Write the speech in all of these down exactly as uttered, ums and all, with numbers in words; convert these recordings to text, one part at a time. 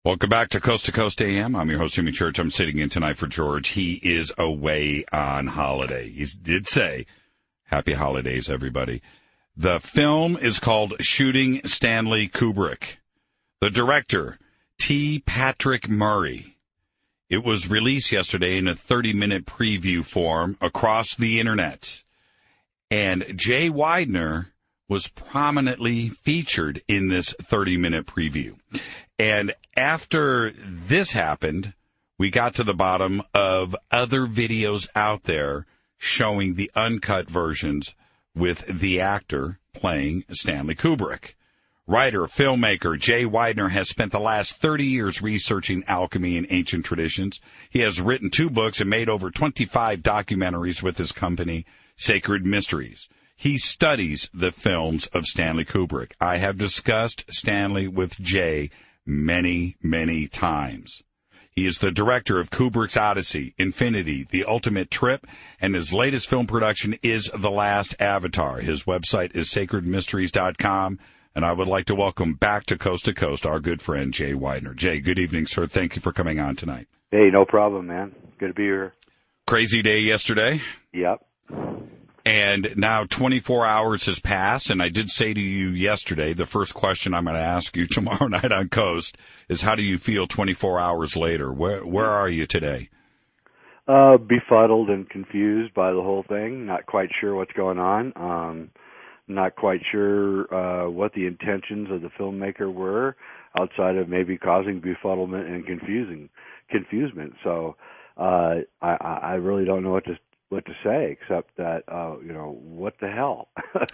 Welcome back to Coast to Coast A M. I'm your host, Jimmy Church. I'm sitting in tonight for George. He is away on holiday. He did say, happy holidays, everybody. The film is called Shooting Stanley Kubrick. The director, T. Patrick Murray. It was released yesterday in a thirty-minute preview form across the internet. And Jay Weidner was prominently featured in this thirty-minute preview. And after this happened, we got to the bottom of other videos out there showing the uncut versions with the actor playing Stanley Kubrick. Writer, filmmaker Jay Weidner has spent the last thirty years researching alchemy and ancient traditions. He has written two books and made over twenty-five documentaries with his company, Sacred Mysteries. He studies the films of Stanley Kubrick. I have discussed Stanley with Jay many, many times. He is the director of Kubrick's Odyssey, Infinity, The Ultimate Trip, and his latest film production is The Last Avatar. His website is sacred mysteries dot com, and I would like to welcome back to Coast to Coast our good friend Jay Weidner. Jay, good evening, sir. Thank you for coming on tonight. Hey, no problem, man. Good to be here. Crazy day yesterday. Yep. And now twenty-four hours has passed, and I did say to you yesterday, the first question I'm going to ask you tomorrow night on Coast is, how do you feel twenty-four hours later? Where where are you today? Uh, befuddled and confused by the whole thing. Not quite sure what's going on. Um, not quite sure uh, what the intentions of the filmmaker were, outside of maybe causing befuddlement and confusing confusement. So uh, I, I really don't know what to what to say, except that, uh, you know, what the hell?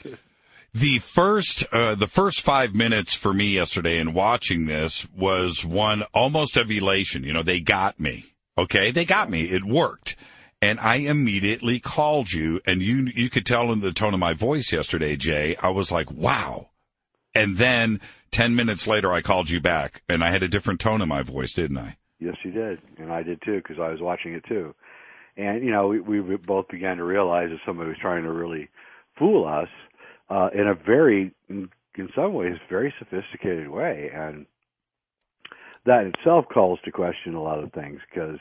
The first, uh, the first five minutes for me yesterday in watching this was one almost of elation. You know, they got me. Okay. They got me. It worked. And I immediately called you, and you, you could tell in the tone of my voice yesterday, Jay, I was like, wow. And then ten minutes later, I called you back, and I had a different tone in my voice, didn't I? Yes, you did. And I did too, because I was watching it too. And, you know, we, we both began to realize that somebody was trying to really fool us uh, in a very, in, in some ways, very sophisticated way. And that itself calls to question a lot of things, because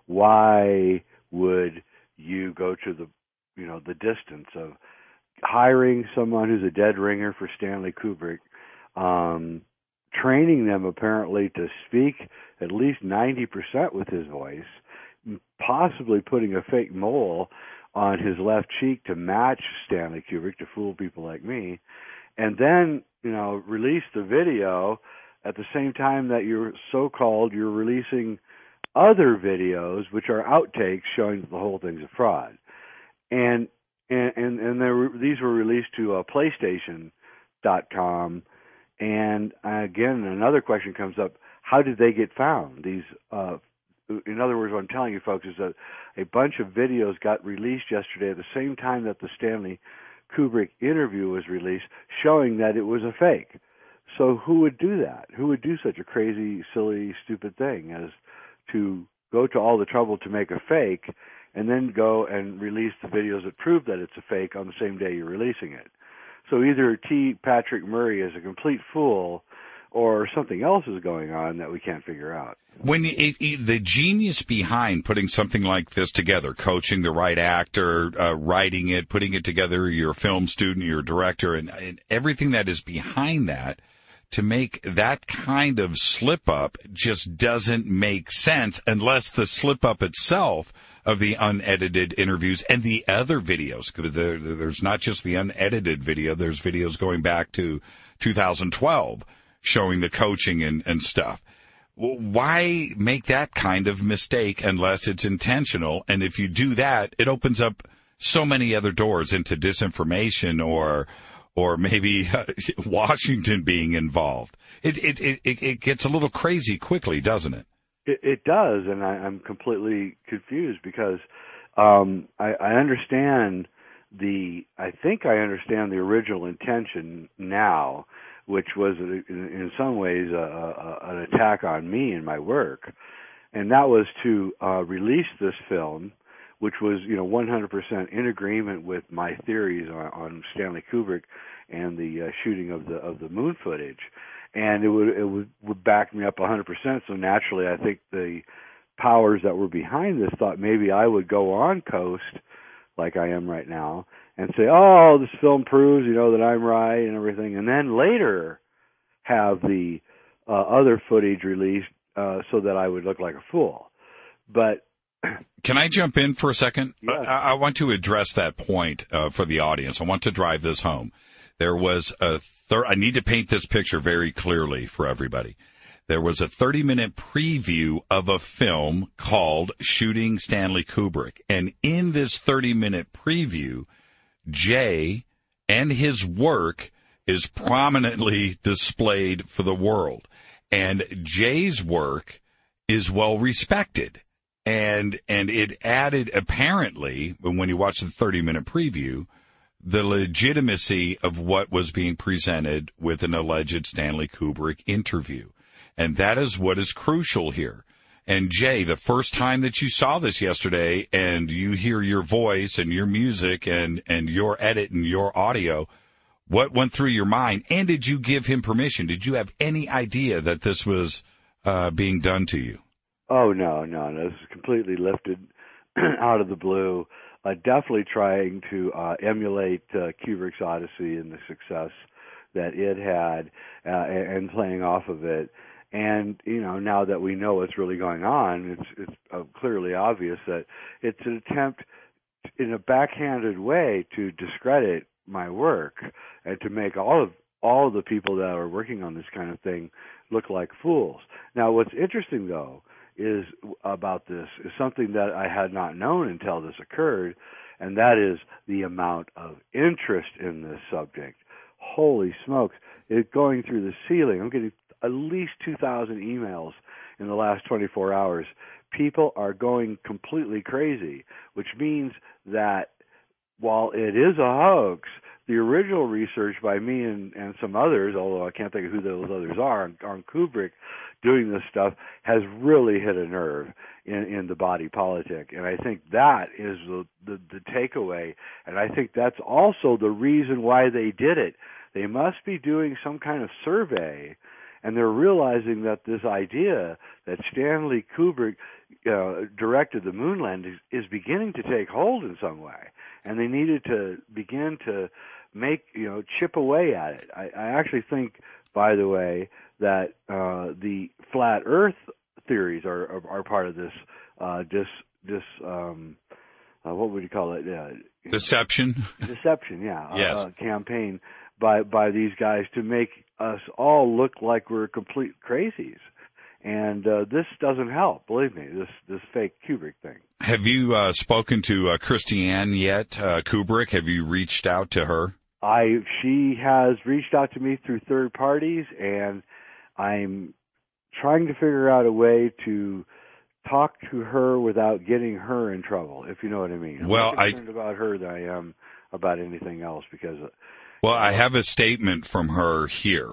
why would you go to the, you know, the distance of hiring someone who's a dead ringer for Stanley Kubrick, um, training them apparently to speak at least ninety percent with his voice, possibly putting a fake mole on his left cheek to match Stanley Kubrick to fool people like me, and then, you know, release the video at the same time that you're so-called, you're releasing other videos, which are outtakes showing that the whole thing's a fraud. And and and, and were, these were released to uh, PlayStation dot com. And again, another question comes up: how did they get found? These, uh, in other words, what I'm telling you folks is that a bunch of videos got released yesterday at the same time that the Stanley Kubrick interview was released, showing that it was a fake. So who would do that? Who would do such a crazy, silly, stupid thing as to go to all the trouble to make a fake and then go and release the videos that prove that it's a fake on the same day you're releasing it? So either T. Patrick Murray is a complete fool, or something else is going on that we can't figure out. When it, it, the genius behind putting something like this together, coaching the right actor, uh, writing it, putting it together, you're a film student, you're a director, and, and everything that is behind that, to make that kind of slip-up just doesn't make sense unless the slip-up itself of the unedited interviews and the other videos. There, there's not just the unedited video. There's videos going back to two thousand twelve showing the coaching and, and stuff. Why make that kind of mistake unless it's intentional? And if you do that, it opens up so many other doors into disinformation or or maybe uh, Washington being involved. It, it it it gets a little crazy quickly, doesn't it? It, it does, and I, I'm completely confused because um, I, I understand the. I think I understand the original intention now, which was in, in some ways a, a, an attack on me and my work, and that was to uh, release this film, which was, you know, one hundred percent in agreement with my theories on, on Stanley Kubrick and the uh, shooting of the of the moon footage. and it would it would, would back me up one hundred percent. So naturally, I think the powers that were behind this thought maybe I would go on Coast like I am right now and say, oh, this film proves, you know, that I'm right and everything, and then later have the uh, other footage released uh, so that I would look like a fool. But can I jump in for a second? Yes. I, I want to address that point uh, for the audience. I want to drive this home. There was a thir- I need to paint this picture very clearly for everybody. There was a thirty-minute preview of a film called Shooting Stanley Kubrick. And in this thirty-minute preview, Jay and his work is prominently displayed for the world. And Jay's work is well respected. And and it added, apparently, when you watch the thirty-minute preview, the legitimacy of what was being presented with an alleged Stanley Kubrick interview. And that is what is crucial here. And Jay, the first time that you saw this yesterday and you hear your voice and your music and, and your edit and your audio, what went through your mind? And did you give him permission? Did you have any idea that this was uh, being done to you? Oh, no, no, no. This is completely lifted out of the blue. Uh, definitely trying to uh, emulate uh, Kubrick's Odyssey and the success that it had uh, and, and playing off of it. And, you know, now that we know what's really going on, it's, it's uh, clearly obvious that it's an attempt in a backhanded way to discredit my work and to make all of all of the people that are working on this kind of thing look like fools. Now, what's interesting, though, is about this is something that I had not known until this occurred, and that is the amount of interest in this subject. Holy smokes, it's going through the ceiling. I'm getting at least two thousand emails in the last twenty-four hours. People are going completely crazy, which means that while it is a hoax, the original research by me and, and some others, although I can't think of who those others are, on, on Kubrick doing this stuff, has really hit a nerve in, in the body politic. And I think that is the, the, the takeaway. And I think that's also the reason why they did it. They must be doing some kind of survey, and they're realizing that this idea that Stanley Kubrick uh, directed the moon landing is, is beginning to take hold in some way. And they needed to begin to make, you know, chip away at it. I, I actually think, by the way, that uh, the flat Earth theories are are, are part of this uh, dis dis um, uh, what would you call it? Uh, Deception. Deception, yeah. Yes. Uh, campaign by by these guys to make us all look like we're complete crazies. And uh, this doesn't help, believe me, this this fake Kubrick thing. Have you uh, spoken to uh, Christiane yet, uh, Kubrick? Have you reached out to her? I she has reached out to me through third parties, and I'm trying to figure out a way to talk to her without getting her in trouble, if you know what I mean. I'm well, more concerned I, about her than I am about anything else because. Well, I have a statement from her here.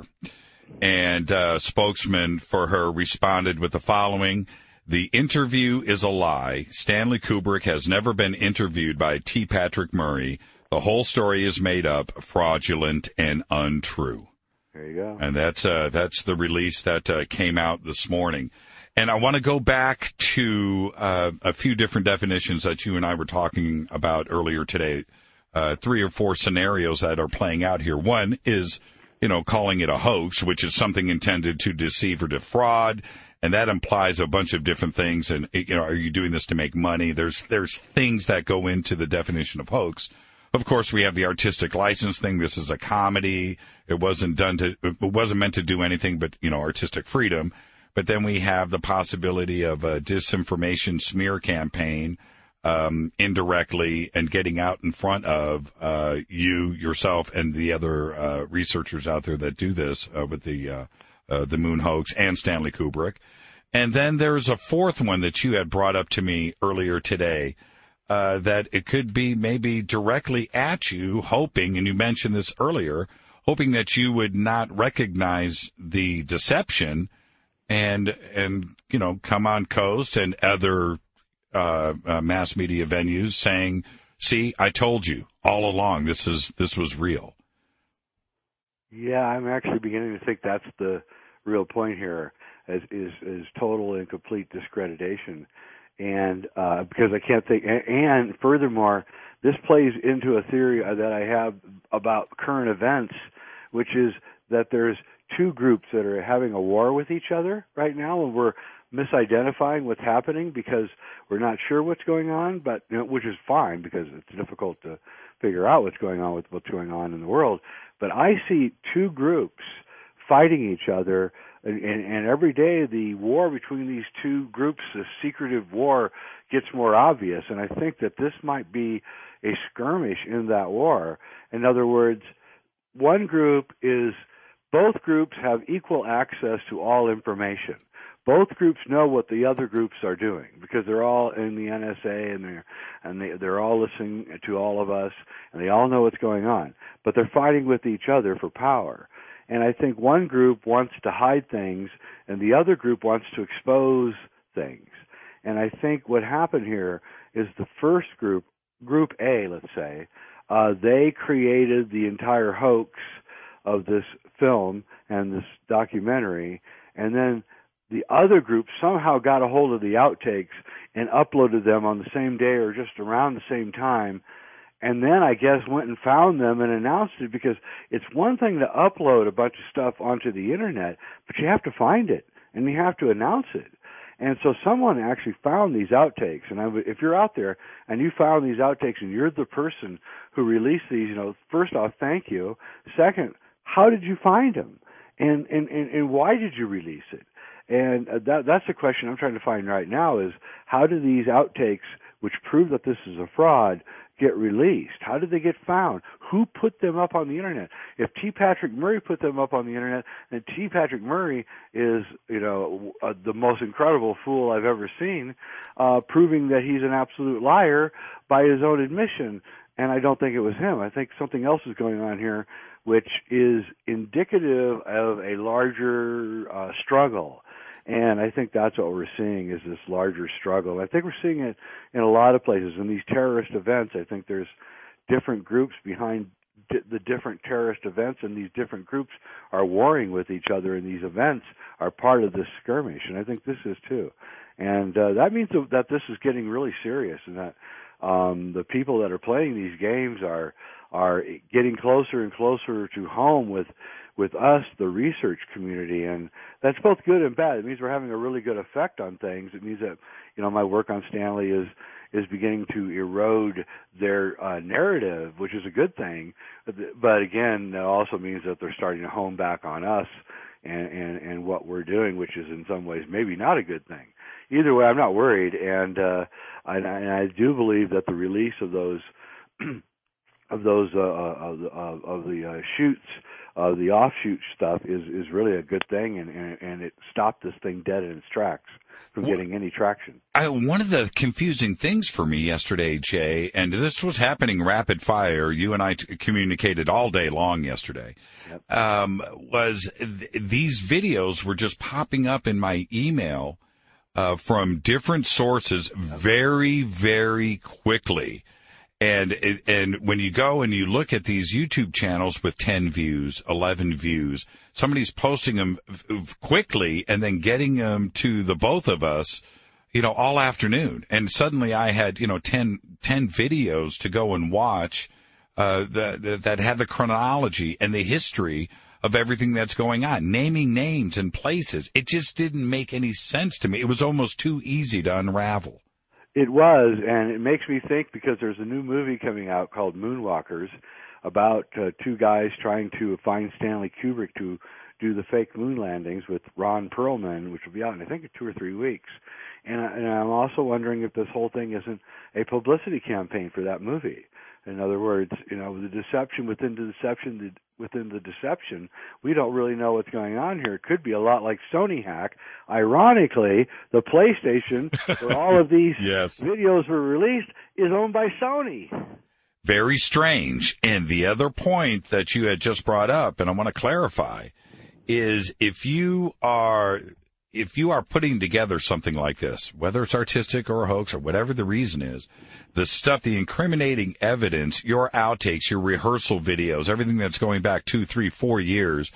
And uh, spokesman for her responded with the following: the interview is a lie. Stanley Kubrick has never been interviewed by T. Patrick Murray. The whole story is made up, fraudulent, and untrue. There you go. And that's uh, that's the release that uh, came out this morning. And I want to go back to uh, a few different definitions that you and I were talking about earlier today. Uh, three or four scenarios that are playing out here. One is, you know, calling it a hoax, which is something intended to deceive or defraud, and that implies a bunch of different things. And, you know, are you doing this to make money? There's there's things that go into the definition of hoax. Of course, we have the artistic license thing. This is a comedy. It wasn't done to, it wasn't meant to do anything but, you know, artistic freedom. But then we have the possibility of a disinformation smear campaign, um, indirectly, and getting out in front of, uh, you, yourself, and the other, uh, researchers out there that do this, uh, with the, uh, uh, the moon hoax and Stanley Kubrick. And then there's a fourth one that you had brought up to me earlier today, uh, that it could be maybe directly at you, hoping, and you mentioned this earlier, hoping that you would not recognize the deception and, and, you know, come on Coast and other, uh, uh, mass media venues saying, see, I told you all along, this is, this was real. Yeah, I'm actually beginning to think that's the real point here, is is, is total and complete discreditation. And uh, because I can't think, and, and furthermore, this plays into a theory that I have about current events, which is that there's two groups that are having a war with each other right now, and we're misidentifying what's happening because we're not sure what's going on, but you know, which is fine because it's difficult to figure out what's going on with what's going on in the world. But I see two groups fighting each other, and, and, and every day the war between these two groups, the secretive war, gets more obvious. And I think that this might be a skirmish in that war. In other words, one group is, both groups have equal access to all information. Both groups know what the other groups are doing because they're all in the N S A and they're and they, they're all listening to all of us, and they all know what's going on. But they're fighting with each other for power. And I think one group wants to hide things, and the other group wants to expose things. And I think what happened here is the first group, Group A, let's say, uh, they created the entire hoax of this film and this documentary, and then the other group somehow got a hold of the outtakes and uploaded them on the same day or just around the same time, and then I guess went and found them and announced it, because it's one thing to upload a bunch of stuff onto the internet, but you have to find it and you have to announce it. And so someone actually found these outtakes, and I w- if you're out there and you found these outtakes and you're the person who released these, you know, first off, thank you. Second, how did you find them? And, and, and, and why did you release it? And uh, that, that's the question I'm trying to find right now, is how do these outtakes, which prove that this is a fraud, get released? How did they get found? Who put them up on the internet? If T. Patrick Murray put them up on the internet, then T. Patrick Murray is, you know, uh, the most incredible fool I've ever seen, uh, proving that he's an absolute liar by his own admission. And I don't think it was him. I think something else is going on here, which is indicative of a larger uh, struggle. And I think that's what we're seeing, is this larger struggle. I think we're seeing it in a lot of places. In these terrorist events, I think there's different groups behind di- the different terrorist events, and these different groups are warring with each other, and these events are part of this skirmish. And I think this is too. And uh, that means that this is getting really serious, and that um, the people that are playing these games are are getting closer and closer to home with with us, the research community, and that's both good and bad. It means we're having a really good effect on things. It means that, you know, my work on Stanley is is beginning to erode their uh, narrative, which is a good thing. But, but again, that also means that they're starting to hone back on us and, and, and what we're doing, which is in some ways maybe not a good thing. Either way, I'm not worried, and uh, I, and I do believe that the release of those of those uh, of the, of, of the uh, shoots, uh, the offshoot stuff, is is really a good thing, and, and and it stopped this thing dead in its tracks from getting any traction. I, one of the confusing things for me yesterday, Jay, and this was happening rapid fire, you and I t- communicated all day long yesterday, yep. um, was th- these videos were just popping up in my email uh, from different sources very, very quickly. And and when you go and you look at these YouTube channels with ten views, eleven views, somebody's posting them quickly and then getting them to the both of us, you know, all afternoon. And suddenly I had, you know, ten, ten videos to go and watch uh, that, that had the chronology and the history of everything that's going on, naming names and places. It just didn't make any sense to me. It was almost too easy to unravel. It was, and it makes me think, because there's a new movie coming out called Moonwalkers about uh, two guys trying to find Stanley Kubrick to do the fake moon landings with Ron Perlman, which will be out in, I think, in two or three weeks. And, I, and I'm also wondering if this whole thing isn't a publicity campaign for that movie. In other words, you know, the deception within the deception, the, within the deception, we don't really know what's going on here. It could be a lot like Sony Hack. Ironically, the PlayStation, where all of these yes. videos were released, is owned by Sony. Very strange. And the other point that you had just brought up, and I want to clarify, is if you are if you are putting together something like this, whether it's artistic or a hoax or whatever the reason is, the stuff, the incriminating evidence, your outtakes, your rehearsal videos, everything that's going back two, three, four years,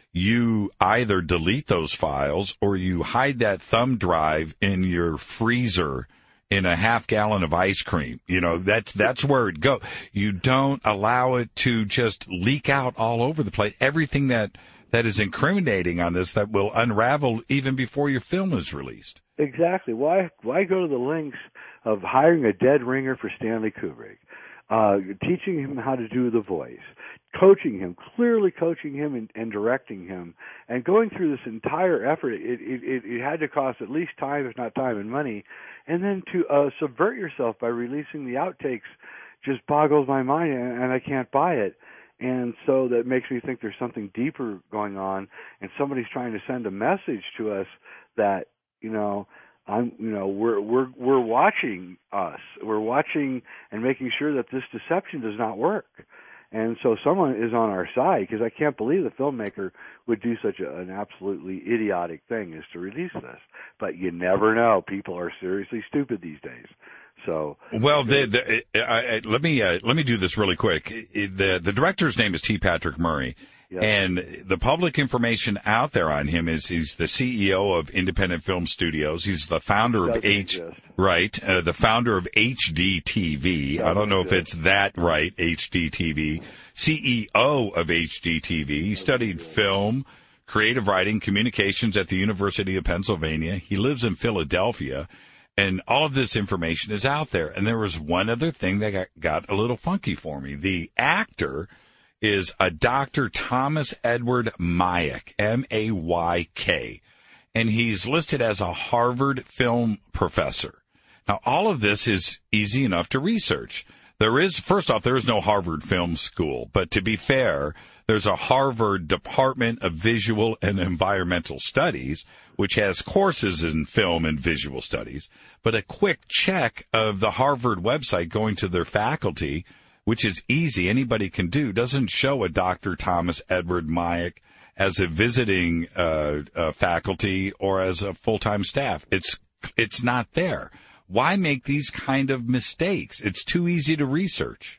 you either delete those files or you hide that thumb drive in your freezer in a half gallon of ice cream. You know, that's, that's where it goes. You don't allow it to just leak out all over the place. Everything that, that is incriminating on this that will unravel even before your film is released. Exactly. Why, why go to the lengths of hiring a dead ringer for Stanley Kubrick, uh, teaching him how to do the voice, coaching him, clearly coaching him and, and directing him, and going through this entire effort? It, it, it, it had to cost at least time, if not time and money, and then to uh, subvert yourself by releasing the outtakes just boggles my mind, and, and I can't buy it. And so that makes me think there's something deeper going on, and somebody's trying to send a message to us that, you know, I'm, you know, we're we're we're watching us. We're watching and making sure that this deception does not work. And so someone is on our side, because I can't believe the filmmaker would do such a, an absolutely idiotic thing as to release this. But you never know. People are seriously stupid these days. So well, the, the, I, I, let me uh, let me do this really quick. The the director's name is T. Patrick Murray. Yep. And the public information out there on him is he's the C E O of Independent Film Studios. He's the founder of H, exist. right, uh, the founder of H D T V. I don't know exist. if it's that right, H D T V. C E O of H D T V. He studied film, creative writing, communications at the University of Pennsylvania. He lives in Philadelphia. And all of this information is out there. And there was one other thing that got, got a little funky for me. The actor is a Doctor Thomas Edward Mayk, M A Y K, and he's listed as a Harvard film professor. Now, all of this is easy enough to research. There is, first off, there is no Harvard Film School, but to be fair, there's a Harvard Department of Visual and Environmental Studies, which has courses in film and visual studies. But a quick check of the Harvard website going to their faculty, which is easy, anybody can do, doesn't show a Doctor Thomas Edward Mayk as a visiting uh, uh, faculty or as a full-time staff. It's it's not there. Why make these kind of mistakes? It's too easy to research.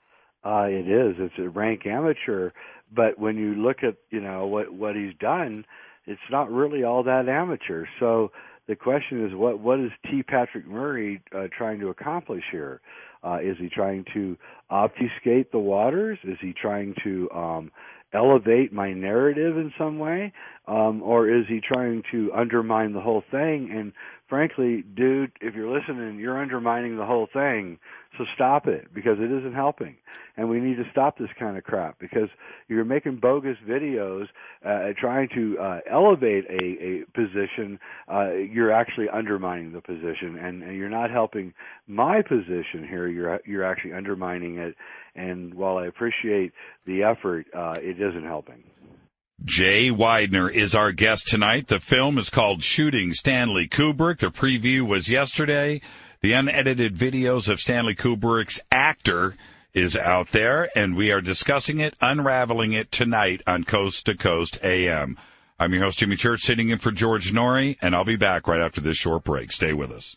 Uh, it is. It's a rank amateur. But when you look at, you know, what what he's done, it's not really all that amateur. So the question is, what what is T. Patrick Murray uh, trying to accomplish here? Uh, is he trying to obfuscate the waters? Is he trying to um, elevate my narrative in some way? Um, or is he trying to undermine the whole thing? And frankly, dude, if you're listening, you're undermining the whole thing. So stop it, because it isn't helping. And we need to stop this kind of crap, because you're making bogus videos, uh, trying to uh, elevate a, a position. Uh, you're actually undermining the position, and, and you're not helping my position here. You're you're actually undermining it. And while I appreciate the effort, uh, it isn't helping. Jay Weidner is our guest tonight. The film is called Shooting Stanley Kubrick. The preview was yesterday. The unedited videos of Stanley Kubrick's Actor is out there, and we are discussing it, unraveling it tonight on Coast to Coast A M. I'm your host, Jimmy Church, sitting in for George Norrie, and I'll be back right after this short break. Stay with us.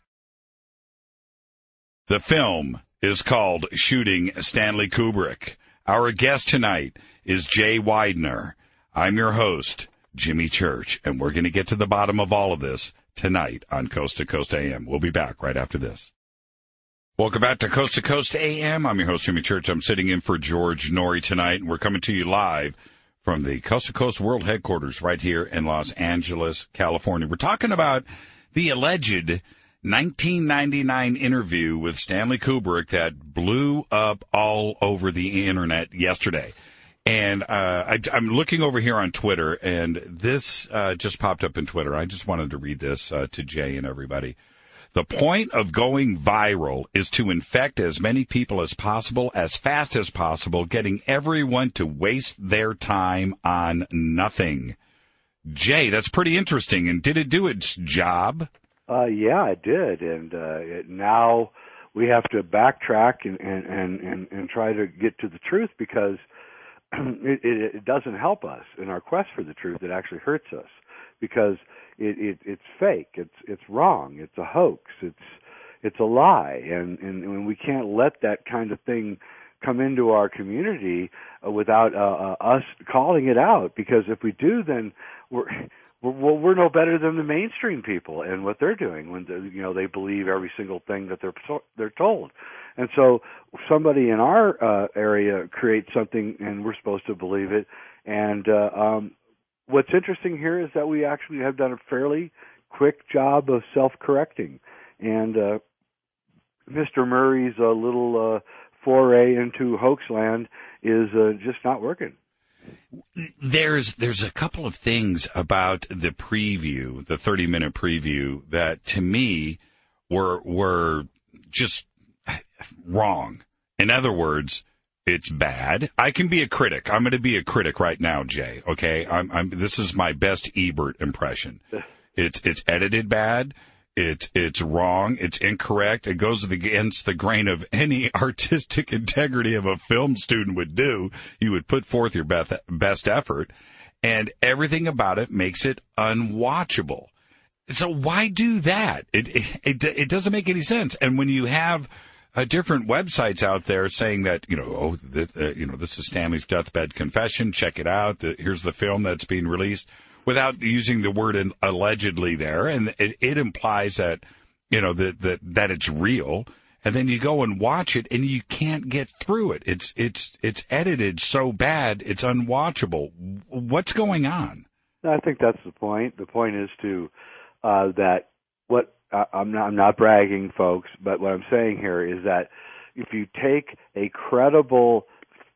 The film is called Shooting Stanley Kubrick. Our guest tonight is Jay Weidner. I'm your host, Jimmy Church, and we're going to get to the bottom of all of this tonight on Coast to Coast A M. We'll be back right after this. Welcome back to Coast to Coast A M. I'm your host, Jimmy Church. I'm sitting in for George Norrie tonight, and we're coming to you live from the Coast to Coast World Headquarters right here in Los Angeles, California. We're talking about the alleged nineteen ninety-nine interview with Stanley Kubrick that blew up all over the internet yesterday. And uh, I, I'm looking over here on Twitter, and this uh, just popped up in Twitter. I just wanted to read this uh, to Jay and everybody. The point of going viral is to infect as many people as possible, as fast as possible, getting everyone to waste their time on nothing. Jay, that's pretty interesting. And did it do its job? Uh, yeah, it did. And uh, it, now we have to backtrack and, and, and, and, and try to get to the truth, because It, it, it doesn't help us in our quest for the truth. It actually hurts us, because it, it it's fake. It's it's wrong. It's a hoax. It's it's a lie, and and, and we can't let that kind of thing come into our community uh, without uh, uh, us calling it out. Because if we do, then we're We're, we're no better than the mainstream people and what they're doing when the, you know they believe every single thing that they're they're told. And so somebody in our uh, area creates something and we're supposed to believe it. And uh, um, what's interesting here is that we actually have done a fairly quick job of self-correcting. And uh, Mister Murray's uh, little uh, foray into hoaxland is uh, just not working. There's there's a couple of things about the preview, the thirty minute preview, that to me were were just wrong. In other words, it's bad. I can be a critic. I'm going to be a critic right now, Jay. Okay, I'm, I'm. This is my best Ebert impression. It's it's edited bad. It's it's wrong. It's incorrect. It goes against the grain of any artistic integrity of a film student would do. You would put forth your best best effort, and everything about it makes it unwatchable. So why do that? It it it, it doesn't make any sense. And when you have uh, different websites out there saying that, you know, oh, the, uh, you know, this is Stanley's deathbed confession. Check it out. The, here's the film that's being released, without using the word in, allegedly there, and it, it implies that, you know, that, that, that it's real, and then you go and watch it and you can't get through it. It's, it's, it's edited so bad, it's unwatchable. What's going on? I think that's the point. The point is to, uh, that what, uh, I'm not, I'm not bragging, folks, but what I'm saying here is that if you take a credible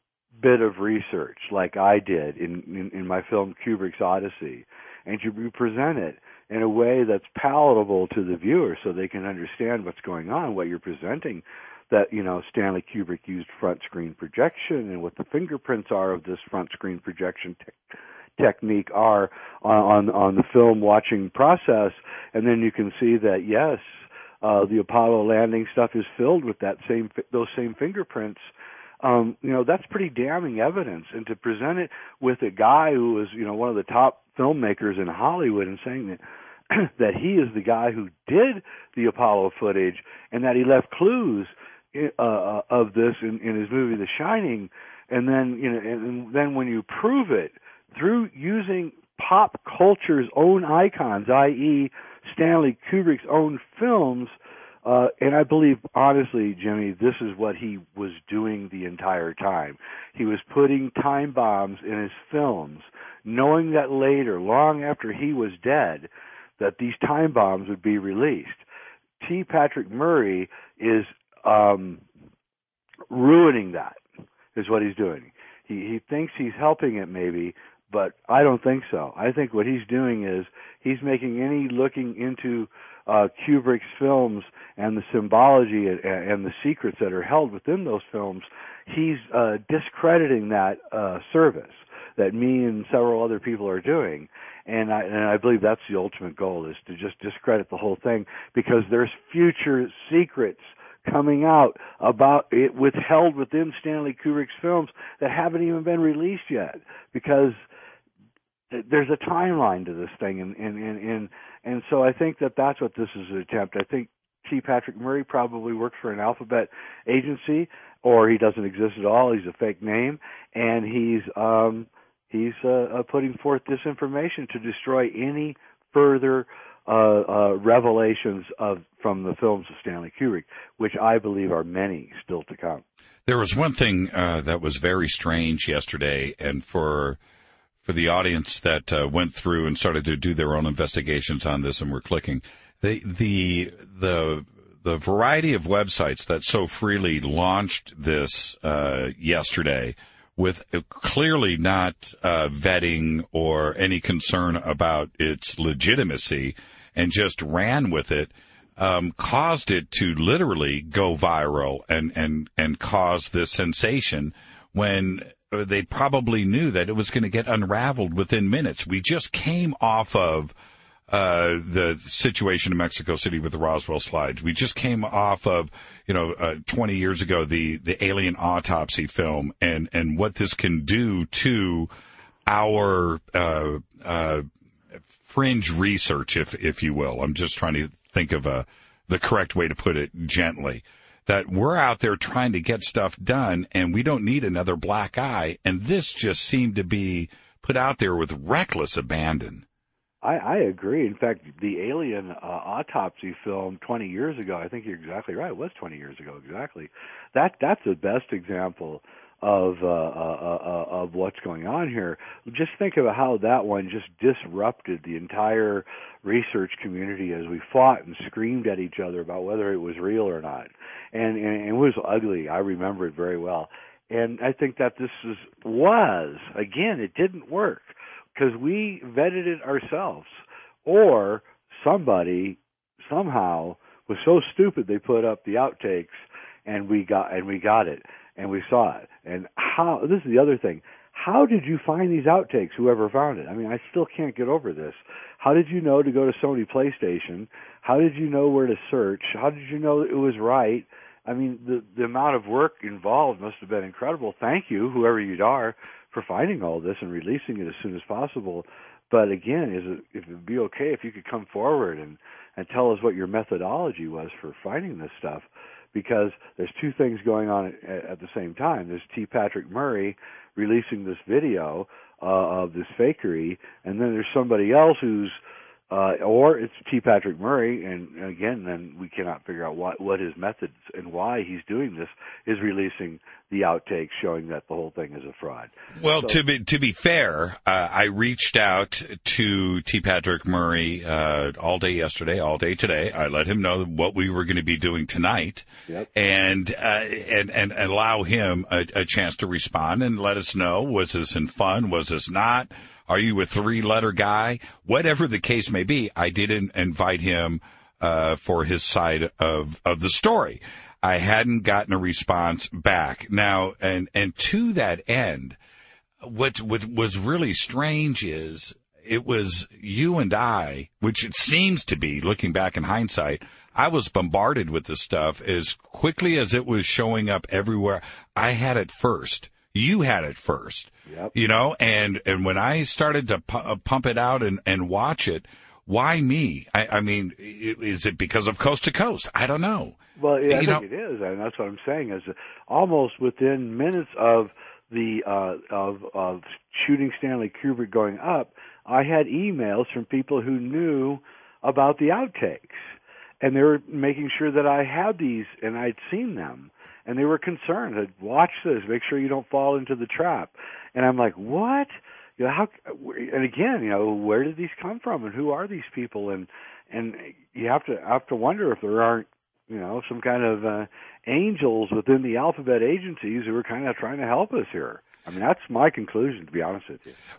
bit of research like I did in, in, in my film Kubrick's Odyssey, and you present it in a way that's palatable to the viewer so they can understand what's going on, what you're presenting, that, you know, Stanley Kubrick used front screen projection and what the fingerprints are of this front screen projection te- technique are on, on, on the film watching process, and then you can see that, yes, uh, the Apollo landing stuff is filled with that same those same fingerprints. Um, you know, that's pretty damning evidence. And to present it with a guy who was, you know, one of the top filmmakers in Hollywood and saying that that he is the guy who did the Apollo footage and that he left clues uh, of this in, in his movie The Shining, and then, you know, and then when you prove it through using pop culture's own icons, that is. Stanley Kubrick's own films, Uh, and I believe, honestly, Jimmy, this is what he was doing the entire time. He was putting time bombs in his films, knowing that later, long after he was dead, that these time bombs would be released. T. Patrick Murray is um, ruining that, is what he's doing. He, he thinks he's helping it maybe, but I don't think so. I think what he's doing is he's making any looking into uh, Kubrick's films and the symbology and, and the secrets that are held within those films, he's uh, discrediting that uh, service that me and several other people are doing. And I, and I believe that's the ultimate goal, is to just discredit the whole thing, because there's future secrets coming out about it withheld within Stanley Kubrick's films that haven't even been released yet, because there's a timeline to this thing, and and and and, and so I think that that's what this is an attempt. I think T. Patrick Murray probably works for an alphabet agency, or he doesn't exist at all. He's a fake name, and he's um, he's uh, uh, putting forth this information to destroy any further uh, uh, revelations of from the films of Stanley Kubrick, which I believe are many still to come. There was one thing uh, that was very strange yesterday, and for for the audience that uh, went through and started to do their own investigations on this and were clicking, the the the the variety of websites that so freely launched this uh, yesterday, with clearly not uh, vetting or any concern about its legitimacy, and just ran with it, um, caused it to literally go viral and and and cause this sensation when they probably knew that it was going to get unraveled within minutes. We just came off of uh the situation in Mexico City with the Roswell slides. We just came off of, you know, uh, twenty years ago, the the alien autopsy film, and and what this can do to our uh uh fringe research, if if you will. I'm just trying to think of a the correct way to put it gently. That we're out there trying to get stuff done, and we don't need another black eye. And this just seemed to be put out there with reckless abandon. I, I agree. In fact, the Alien uh, autopsy film twenty years ago, I think you're exactly right. It was twenty years ago, exactly. That that's the best example of uh, uh, uh, of what's going on here. Just think of how that one just disrupted the entire research community as we fought and screamed at each other about whether it was real or not. And, and it was ugly. I remember it very well. And I think that this is, was, again, it didn't work because we vetted it ourselves, or somebody somehow was so stupid they put up the outtakes and we got and we got it. And we saw it. And how, this is the other thing, how did you find these outtakes, whoever found it? I mean, I still can't get over this. How did you know to go to Sony PlayStation? How did you know where to search? How did you know it was right? I mean, the, the amount of work involved must have been incredible. Thank you, whoever you are, for finding all this and releasing it as soon as possible. But again, is it, if it would be okay if you could come forward and, and tell us what your methodology was for finding this stuff. Because there's two things going on at, at the same time. There's T. Patrick Murray releasing this video uh, of this fakery, and then there's somebody else who's, uh, or it's T. Patrick Murray, and again, then we cannot figure out what, what his methods and why he's doing this, is releasing the outtakes showing that the whole thing is a fraud. Well, so, to be to be fair, uh, I reached out to T. Patrick Murray uh, all day yesterday, all day today. I let him know what we were going to be doing tonight, yep. and, uh, and and and allow him a, a chance to respond and let us know, was this in fun, was this not? Are you a three-letter guy? Whatever the case may be, I didn't invite him uh, for his side of of the story. I hadn't gotten a response back. Now, and, and to that end, what, what was really strange is it was you and I, which it seems to be, looking back in hindsight, I was bombarded with this stuff as quickly as it was showing up everywhere. I had it first. You had it first. Yep. You know, and, and when I started to pu- pump it out and, and watch it, why me? I, I mean, is it because of Coast to Coast? I don't know. Well, yeah, I you think know, it is, and that's what I'm saying. Is almost within minutes of the uh, of of shooting Stanley Kubrick going up, I had emails from people who knew about the outtakes, and they were making sure that I had these and I'd seen them, and they were concerned. That watch this, make sure you don't fall into the trap. And I'm like, what? You know, how? And again, you know, where did these come from, and who are these people? And and you have to have to wonder if there aren't, you know, some kind of uh, angels within the alphabet agencies who are kind of trying to help us here. I mean, that's my conclusion, to be honest with you.